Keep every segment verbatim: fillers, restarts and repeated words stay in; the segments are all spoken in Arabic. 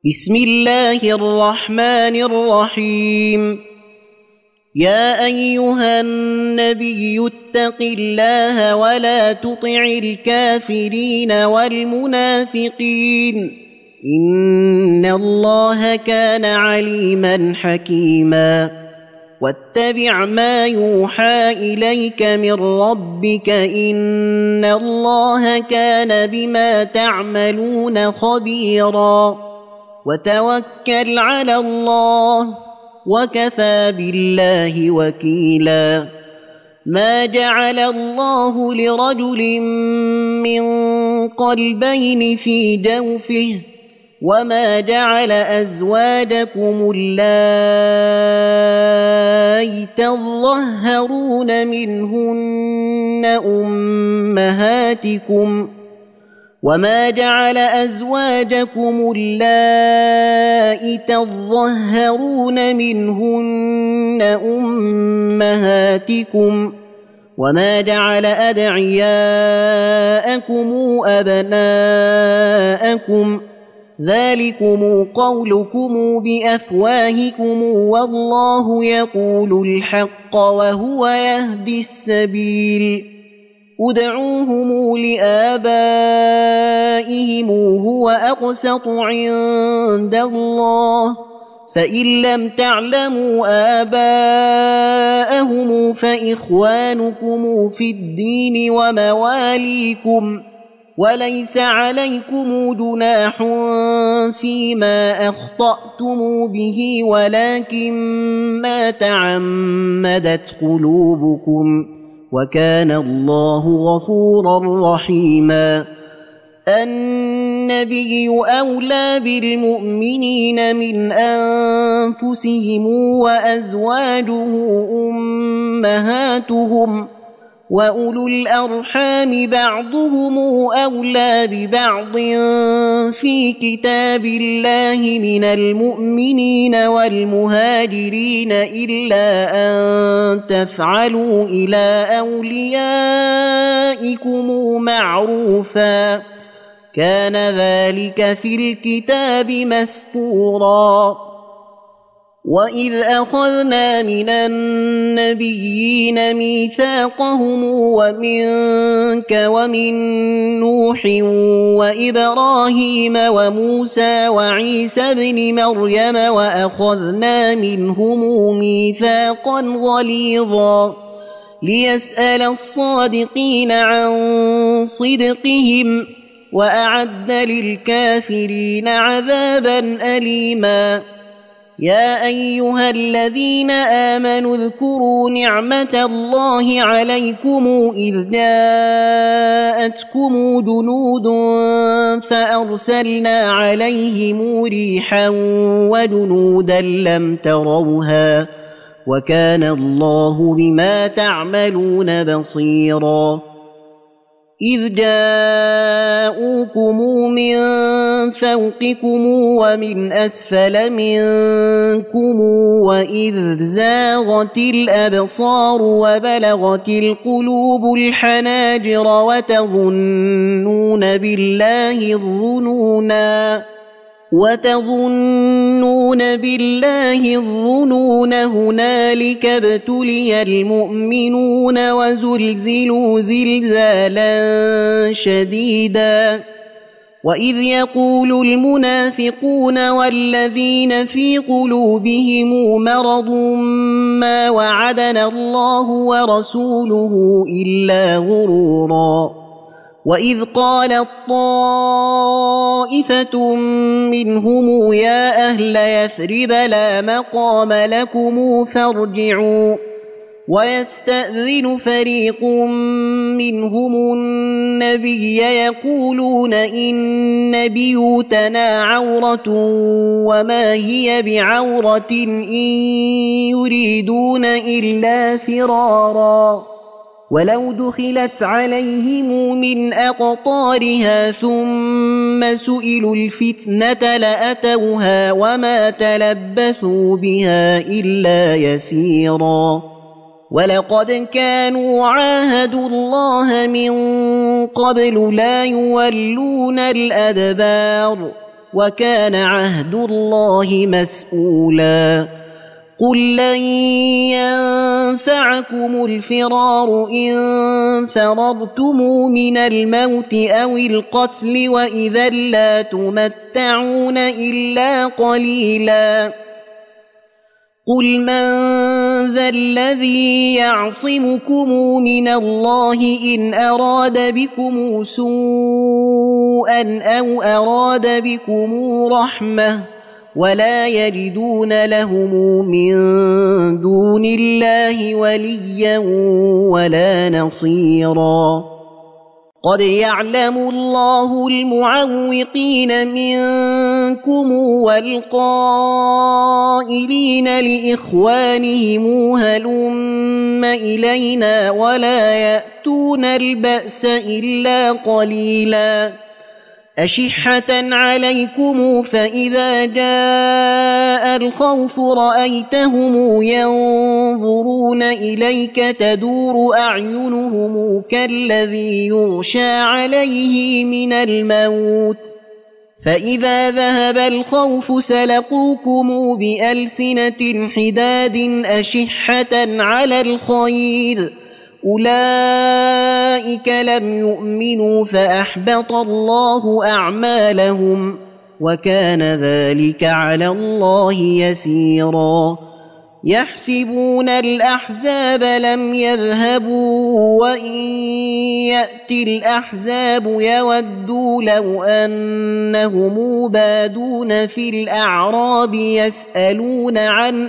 بسم الله الرحمن الرحيم. يا أيها النبي اتق الله ولا تطع الكافرين والمنافقين إن الله كان عليما حكيما. واتبع ما يوحى إليك من ربك إن الله كان بما تعملون خبيرا. وتوكل على الله وكفى بالله وكيلا. ما جعل الله لرجل من قلبين في جوفه وما جعل أزواجكم اللائي تظهرون منهن أمهاتكم وما جعل أزواجكم اللائي تظهرون منهن أمهاتكم وما جعل أدعياءكم أبناءكم ذلكم قولكم بأفواهكم والله يقول الحق وهو يهدي السبيل. ادعوهم لآبائهم هو أقسط عند الله فإن لم تعلموا آباءهم فإخوانكم في الدين ومواليكم وليس عليكم جناح فيما أخطأتم به ولكن ما تعمدت قلوبكم وكان الله غفورا رحيما. النبي أولى بالمؤمنين من أنفسهم وأزواجه أمهاتهم وأولو الأرحام بعضهم أولى ببعض في كتاب الله من المؤمنين والمهاجرين إلا أن تفعلوا إلى أوليائكم معروفا كان ذلك في الكتاب مسطورا. وإذ أخذنا من النبيين ميثاقهم ومنك ومن نوح وإبراهيم وموسى وعيسى بن مريم وأخذنا منهم ميثاقا غليظا ليسأل الصادقين عن صدقهم وأعد للكافرين عذابا أليما. يا أيها الذين آمنوا اذكروا نعمة الله عليكم إذ جاءتكم جنود فأرسلنا عليهم ريحا وجنودا لم تروها وكان الله بما تعملون بصيرا. إذ جاءوكم من فوقكم ومن أسفل منكم وإذ زاغت الأبصار وبلغت القلوب الحناجر وتظنون بالله الظنونا وتظنون بالله الظنون هنالك ابتلي المؤمنون وزلزلوا زلزالا شديدا. وإذ يقول المنافقون والذين في قلوبهم مرض ما وعدنا الله ورسوله إلا غرورا. وإذ قالت طائفة منهم يا أهل يثرب لا مقام لكم فارجعوا ويستأذن فريق منهم النبي يقولون إن بيوتنا عورة وما هي بعورة إن يريدون إلا فرارا ولو دخلت عليهم من أقطارها ثم سئلوا الفتنة لأتوها وما تلبثوا بها إلا يسيرا. ولقد كانوا عاهدوا الله من قبل لا يولون الأدبار وكان عهد الله مسؤولا قل لن ينفعكم الفرار إن فررتم من الموت أو القتل وإذا لا تمتعون إلا قليلا قل من ذا الذي يعصمكم من الله إن أراد بكم سوءا أو أراد بكم رحمة ولا يجدون لهم من دون الله وليا ولا نصيرا قد يعلم الله المعوقين منكم والقائلين لإخوانهم هلم إلينا ولا يأتون البأس إلا قليلا أشحة عليكم فإذا جاء الخوف رأيتهم ينظرون إليك تدور أعينهم كالذي يغشى عليه من الموت فإذا ذهب الخوف سلقوكم بألسنة حداد أشحة على الخير أولئك لم يؤمنوا فأحبط الله أعمالهم وكان ذلك على الله يسيرا يحسبون الأحزاب لم يذهبوا وإن يأتي الأحزاب يودوا لو أنهم بادون في الأعراب يسألون عن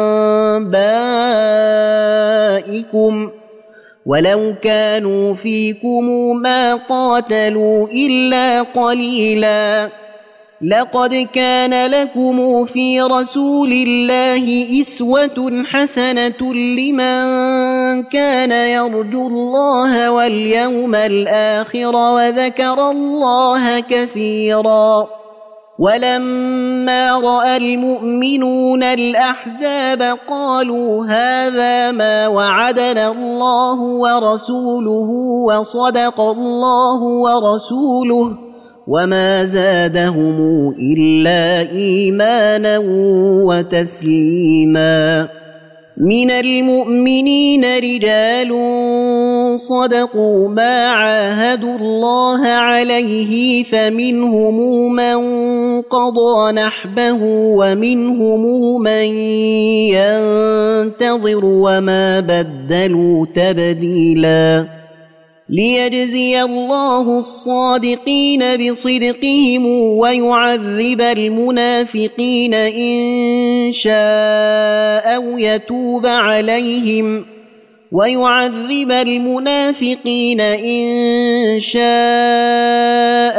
أنبائكم ولو كانوا فيكم ما قاتلوا إلا قليلا لقد كان لكم في رسول الله أسوة حسنة لمن كان يرجو الله واليوم الآخر وذكر الله كثيرا ولما رأى المؤمنون الأحزاب قالوا هذا ما وعدنا الله ورسوله وصدق الله ورسوله وما زادهم إلا إيمانا وتسليما من المؤمنين رجال صدقوا ما عاهدوا الله عليه فمنهم من قضى نحبه ومنهم من ينتظر وما بدلوا تبديلا ليجزي الله الصادقين بصدقهم ويعذب المنافقين إن شاء أو يتوب عليهم ويعذب المنافقين إن شاء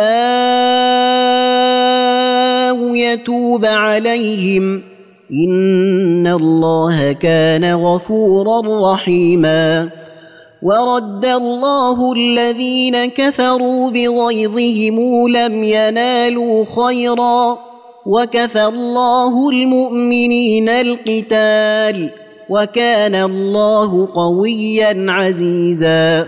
أو يتوب عليهم إن الله كان غفورا رحيما ورد الله الذين كفروا بغيظهم لم ينالوا خيرا وكفى الله المؤمنين القتال وكان الله قويا عزيزا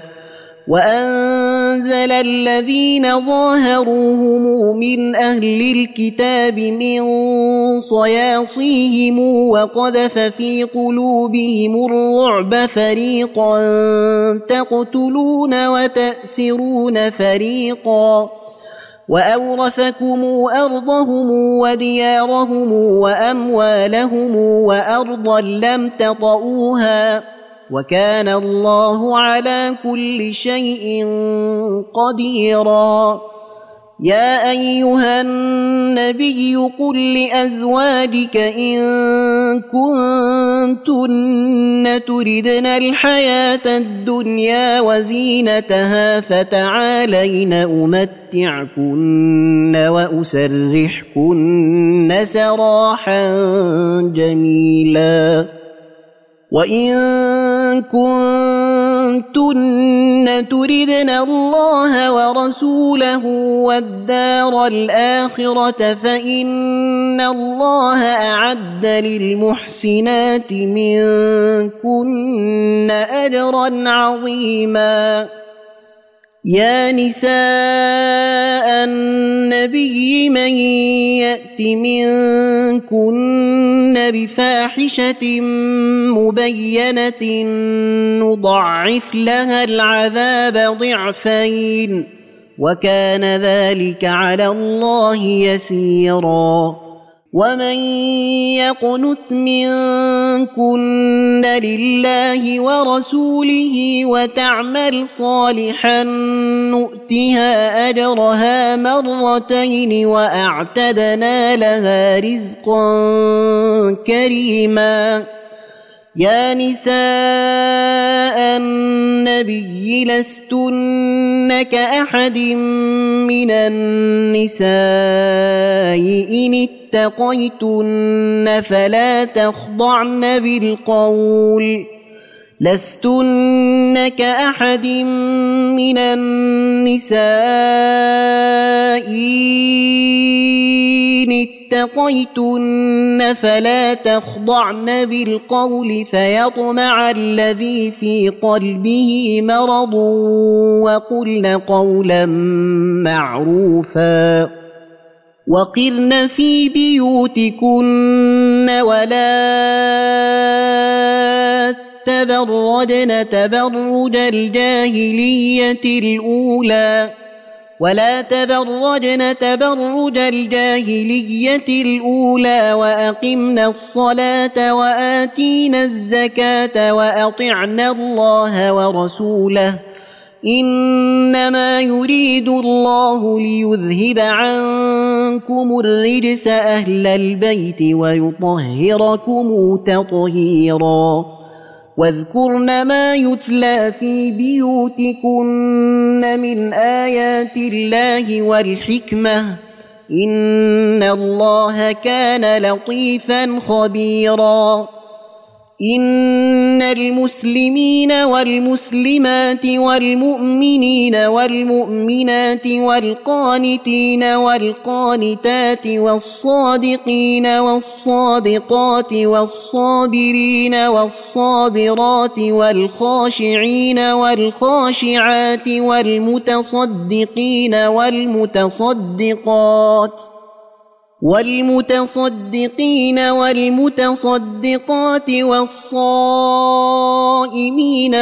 وأنزل الذين ظاهروهم من أهل الكتاب من صياصيهم وقذف في قلوبهم الرعب فريقا تقتلون وتأسرون فريقا وأورثكم أرضهم وديارهم وأموالهم وأرضا لم تطئوها وكان الله على كل شيء قديرا يا أيها النبي قل لأزواجك إن كنتن تردن الحياة الدنيا وزينتها فتعالين أمتعكن وأسرحكن سراحا جميلا وإن كنتن تردن الله ورسوله والدار الآخرة فإن الله أعد للمحسنات منكن أجرا عظيما يا نساء النبي من يأت منكن بفاحشة مبينة نضعف لها العذاب ضعفين وكان ذلك على الله يسيرا ومن يقنت منكن لله ورسوله وتعمل صالحا نؤتها أجرها مرتين وأعتدنا لها رزقا كريما يا نساء النبي لستن كأحد من النساء إن اتقيتن فلا تخضعن بالقول لستن كأحد من النساء إن اتقيتن فلا تخضعن بالقول فيطمع الذي في قلبه مرض وقلن قولا معروفا وقرن في بيوتكن ولا تبرجن تبرج الجاهلية الأولى ولا تبرجن تبرج الجاهلية الأولى وأقمنا الصلاة وآتينا الزكاة وأطعنا الله ورسوله إنما يريد الله ليذهب عنكم الرجس أهل البيت ويطهركم تطهيرا واذكرن ما يتلى في بيوتكن من آيات الله والحكمة إن الله كان لطيفا خبيرا إن المسلمين والمسلمات والمؤمنين والمؤمنات والقانتين والقانتات والصادقين والصادقات والصابرين والصابرات والخاشعين والخاشعات والمتصدقين والمتصدقات والمتصدقين والمتصدقات والصائمين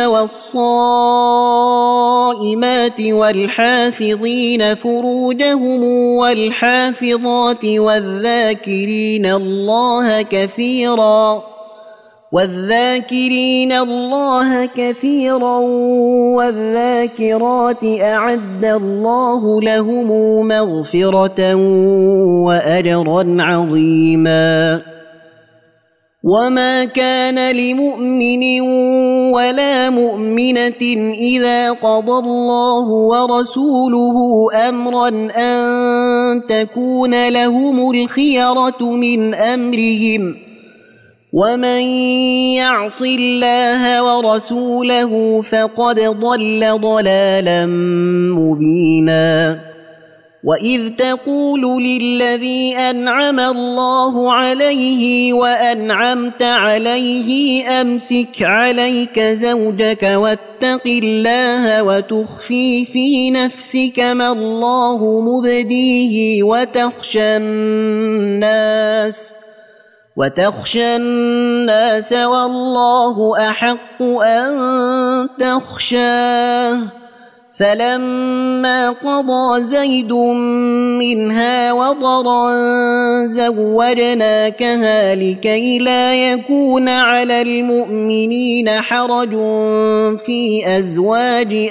والصائمات والحافظين فروجهم والحافظات والذاكرين الله كثيرا والذاكرين الله كثيرا والذاكرات أعد الله لهم مغفرة وأجرا عظيما وما كان لمؤمن ولا مؤمنة إذا قضى الله ورسوله أمرا أن تكون لهم الخيرة من أمرهم ومن يعص الله ورسوله فقد ضل ضلالا مبينا وإذ تقول للذي أنعم الله عليه وأنعمت عليه أمسك عليك زوجك واتق الله وتخفي في نفسك ما الله مبديه وتخشى الناس وتخشى الناس والله أحق أن تخشاه فلما قضى زيد منها وطرا زوجناكها لكي لا يكون على المؤمنين حرج في أزواج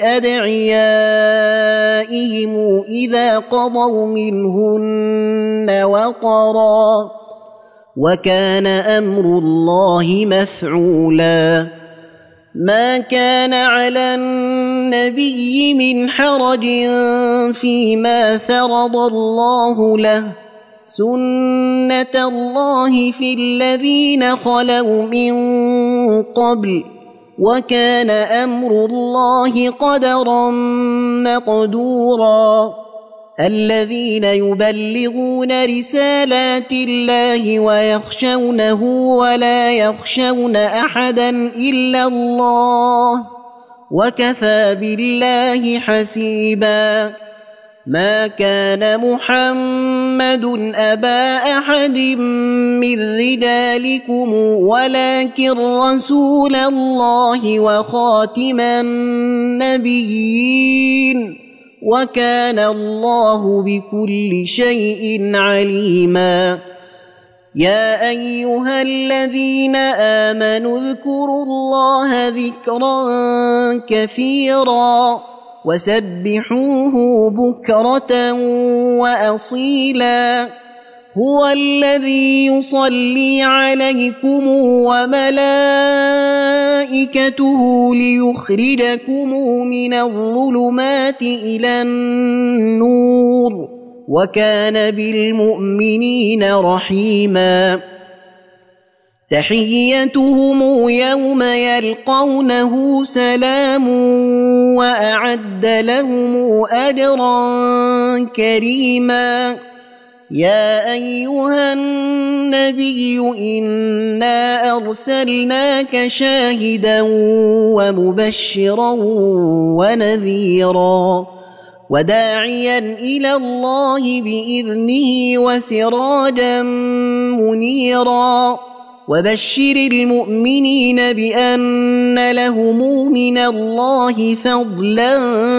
أدعيائهم إذا قضوا منهن وطرا وكان أمر الله مفعولا ما كان على النبي من حرج فيما فرض الله له سنة الله في الذين خلوا من قبل وكان أمر الله قدرا مقدورا الذين يبلغون رسالات الله ويخشونه ولا يخشون أحدا إلا الله وكفى بالله حسيبا. ما كان محمد أبا أحد من رجالكم ولكن رسول الله وخاتم النبيين وكان الله بكل شيء عليما. يا أيها الذين آمنوا اذكروا الله ذكرا كثيرا وسبحوه بكرة وأصيلا. هو الذي يصلي عليكم وملائكته ليخرجكم من الظلمات إلى النور وكان بالمؤمنين رحيما. تحيتهم يوم يلقونه سلام وأعد لهم أجرا كريما. يا أيها النبي إنا أرسلناك شاهدا ومبشرا ونذيرا وداعيا إلى الله بإذنه وسراجا منيرا. وبشر المؤمنين بأن لهم من الله فضلا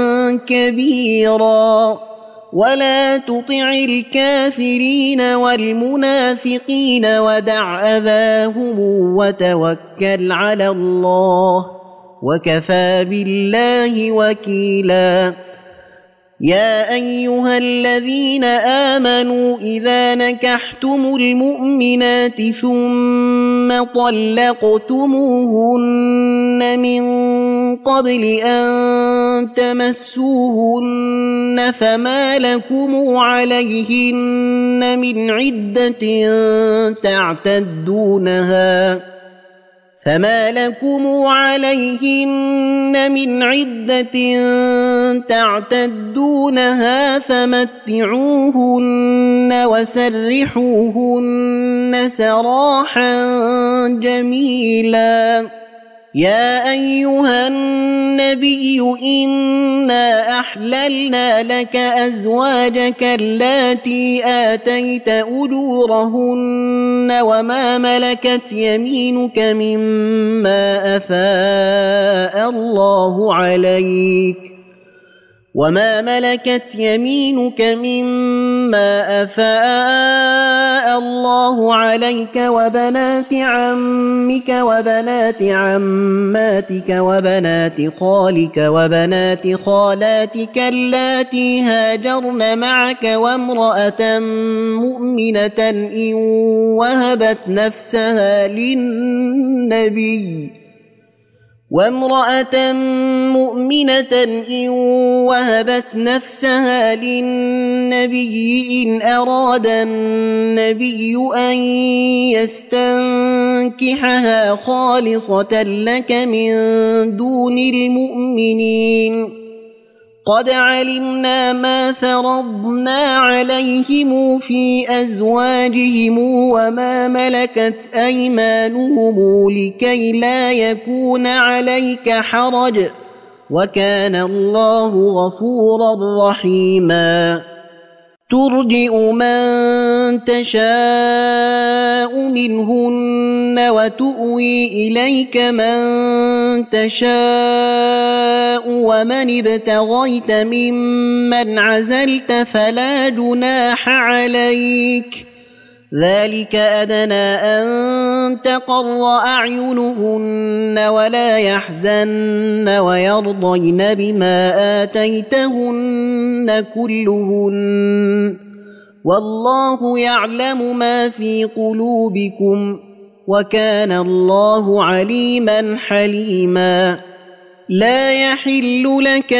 كبيرا. ولا تطع الكافرين والمنافقين ودع أذاهم وتوكل على الله وكفى بالله وكيلا. يا أيها الذين آمنوا إذا نكحتم المؤمنات ثم طلقتموهن من قبل أن تمسوهن فما لكم عليهن من عدة تعتدونها فما لكم عليهن من عدة تعتدونها فمتعوهن وسرحوهن سراحا جميلا. يا أيها النبي إنا أحللنا لك أزواجك اللاتي آتيت أجورهن وما ملكت يمينك مما أفاء الله عليك وما ملكت يمينك مما أفاء الله عليك وبنات عمك وبنات عماتك وبنات خالك وبنات خالاتك اللاتي هاجرن معك وامرأة مؤمنة إن وهبت نفسها للنبي وامرأة مؤمنة إن وهبت نفسها للنبي إن أراد النبي أن يستنكحها خالصة لك من دون المؤمنين. قد علمنا ما فرضنا عليهم في أزواجهم وما ملكت أيمانهم لكي لا يكون عليك حرج وكان الله غفورا رحيما. ترجئ من تشاء منهن وتؤوي إليك من تشاء ومن ابتغيت ممن عزلت فلا جناح عليك ذلك أدنى أن تقر أعينهن ولا يحزن ويرضين بما آتيتهن كلهن والله يعلم ما في قلوبكم وكان الله عليما حليما. لا يحل لك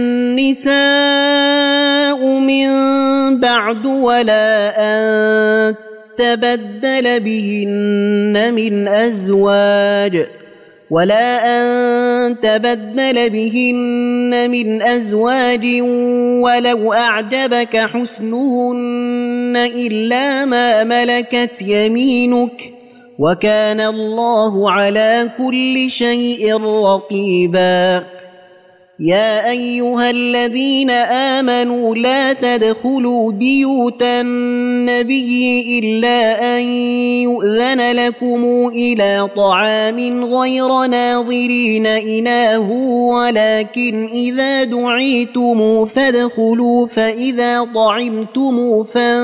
النساء من بعد ولا أن تبدل بهن من أزواج ولا أن تبدل بهن من أزواج ولو أعجبك حسنهن إلا ما ملكت يمينك وكان الله على كل شيء رقيبا. يا أيها الذين آمنوا لا تدخلوا بيوت النبي إلا أن يؤذن لكم إلى طعام غير ناظرين إناه ولكن إذا دعيتم فادخلوا فإذا طعمتم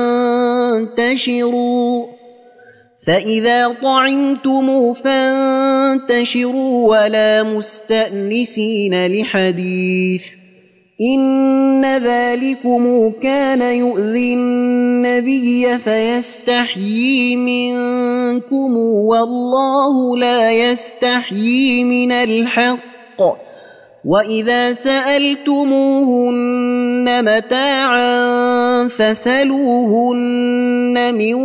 فانتشروا فإذا طعمتم فانتشروا ولا مستأنسين لحديث إن ذلكم كان يؤذي النبي فيستحيي منكم والله لا يستحيي من الحق وإذا سألتموهن متاعا فسلوهن من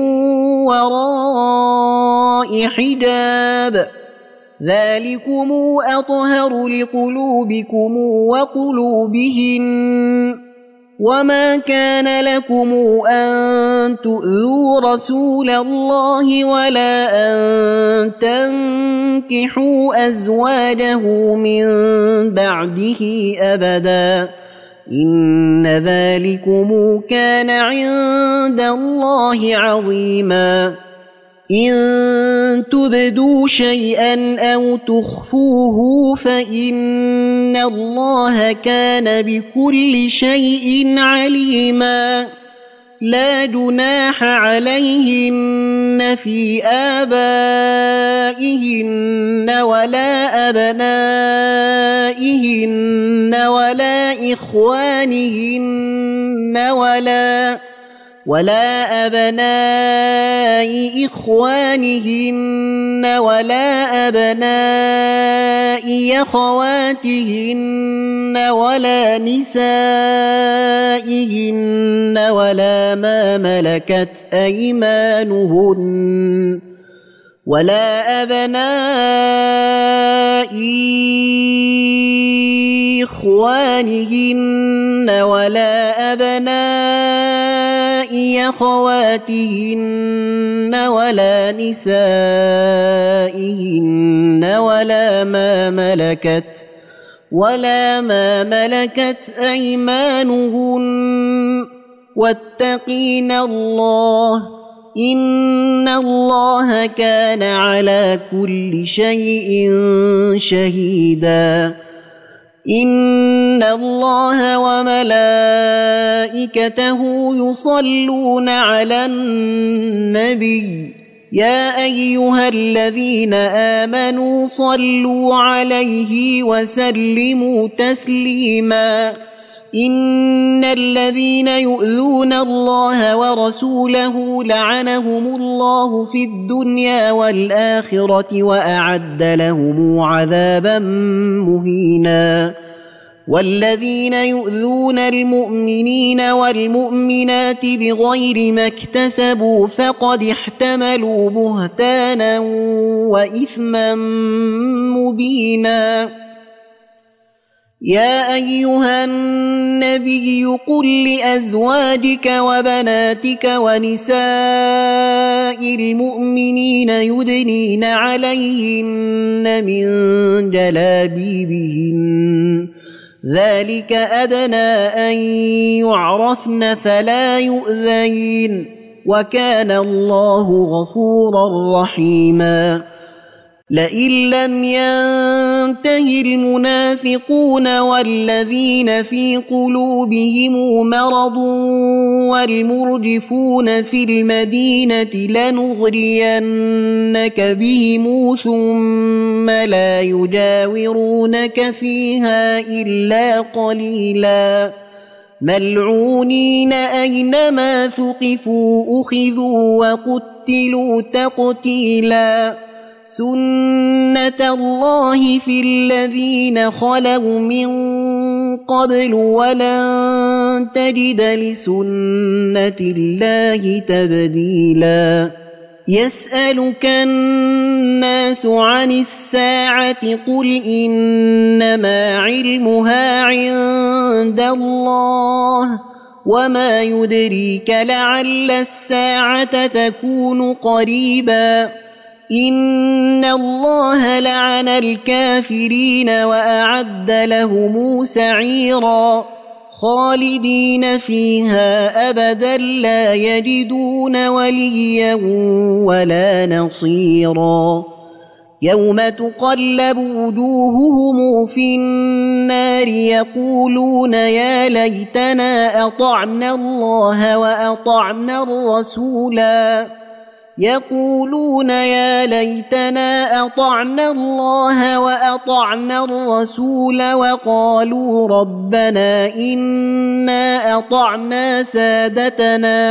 وراء حجاب ذلكم أطهر لقلوبكم وقلوبهن وما كان لكم أن تؤذوا رسول الله ولا أن تنكحوا أزواجه من بعده أبدا إن ذلكم كان عند الله عظيما إن تبدوا شيئا أو تخفوه فإن الله كان بكل شيء عليما لا جناح عليهن في آبائهن ولا أبنائهن ولا إخوانهن ولا ولا أبناء إخوانهن ولا أبناء أخواتهن ولا نسائهن ولا ما ملكت أيمانهن ولا أبناء إخوانهن ولا أبناء أخواتهن ولا نسائهن ولا ما ملكت ولا ما ملكت أيمانهن واتقين الله إن الله كان على كل شيء شهيدا إن الله وملائكته يصلون على النبي يا أيها الذين آمنوا صلوا عليه وسلموا تسليما إن الذين يؤذون الله ورسوله لعنهم الله في الدنيا والآخرة وأعد لهم عذابا مهينا والذين يؤذون المؤمنين والمؤمنات بغير ما اكتسبوا فقد احتملوا بهتانا وإثما مبينا يا أيها النبي قل لأزواجك وبناتك ونساء المؤمنين يدنين عليهن من جلابيبهن ذلك أدنى أن يعرفن فلا يؤذين وكان الله غفورا رحيما لئن لم ينته المنافقون والذين في قلوبهم مرض والمرجفون في المدينة لنغرينك بهم ثم لا يجاورونك فيها إلا قليلا ملعونين أينما ثقفوا أخذوا وقتلوا تقتيلا سنة الله في الذين خلوا من قبل ولن تجد لسنة الله تبديلا يسألك الناس عن الساعة قل إنما علمها عند الله وما يدريك لعل الساعة تكون قريبا إن الله لعن الكافرين وأعد لهم سعيرا خالدين فيها أبدا لا يجدون وليا ولا نصيرا يوم تقلب وجوههم في النار يقولون يا ليتنا أطعنا الله وأطعنا الرسولا يقولون يا ليتنا أطعنا الله وأطعنا الرسول وقالوا ربنا إنا أطعنا سادتنا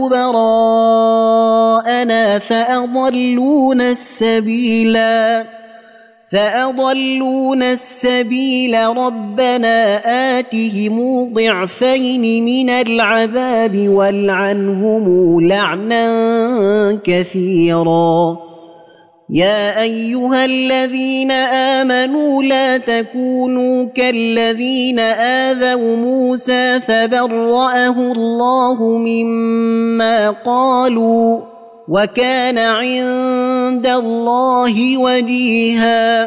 وكبراءنا فأضلونا السبيلا فأضلونا السبيل ربنا آتهم ضعفين من العذاب والعنهم لعنا كثيرا يا أيها الذين آمنوا لا تكونوا كالذين آذوا موسى فبرأه الله مما قالوا وكان عند الله وجيها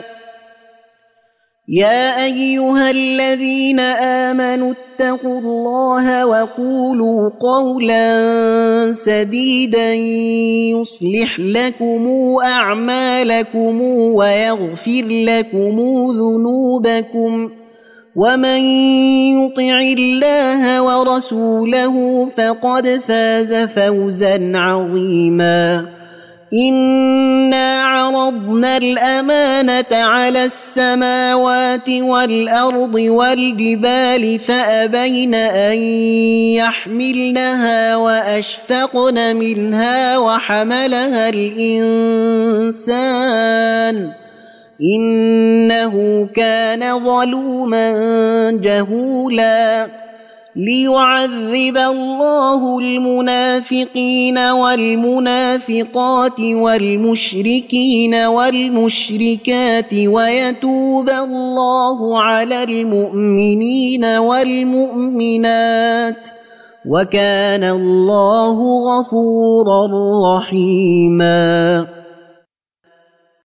يا أيها الذين آمنوا اتقوا الله وقولوا قولا سديدا يصلح لكم أعمالكم ويغفر لكم ذنوبكم ومن يطع الله ورسوله فقد فاز فوزا عظيما إنا عرضنا الأمانة على السماوات والأرض والجبال فأبين أن يحملنها وأشفقن منها وحملها الإنسان إنه كان ظلوما جهولا ليعذب الله المنافقين والمنافقات والمشركين والمشركات ويتوب الله على المؤمنين والمؤمنات وكان الله غفورا رحيما.